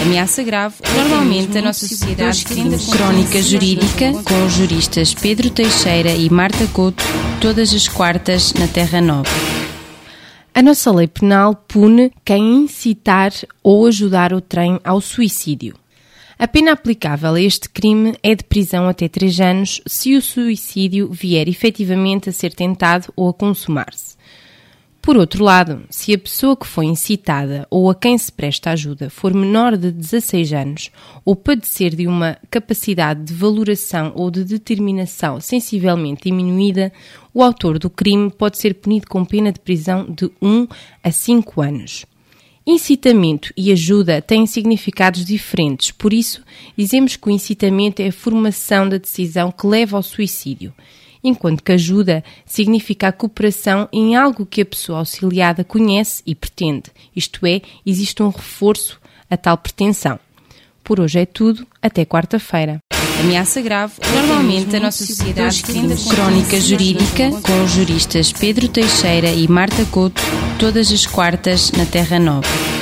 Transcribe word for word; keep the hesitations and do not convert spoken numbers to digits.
Ameaça grave. Normalmente a nossa sociedade tende a Crónica Jurídica com os juristas Pedro Teixeira e Marta Couto, todas as quartas na Terra Nova. A nossa lei penal pune quem incitar ou ajudar o trem ao suicídio. A pena aplicável a este crime é de prisão até três anos se o suicídio vier efetivamente a ser tentado ou a consumar-se. Por outro lado, se a pessoa que foi incitada ou a quem se presta ajuda for menor de dezasseis anos ou padecer de uma capacidade de valoração ou de determinação sensivelmente diminuída, o autor do crime pode ser punido com pena de prisão de um a cinco anos. Incitamento e ajuda têm significados diferentes, por isso, dizemos que o incitamento é a formação da decisão que leva ao suicídio, enquanto que ajuda significa a cooperação em algo que a pessoa auxiliada conhece e pretende, isto é, existe um reforço a tal pretensão. Por hoje é tudo, até quarta-feira. Ameaça grave. Normalmente a nossa sociedade tende a Crónica Jurídica com os juristas Pedro Teixeira e Marta Couto, todas as quartas na Terra Nova.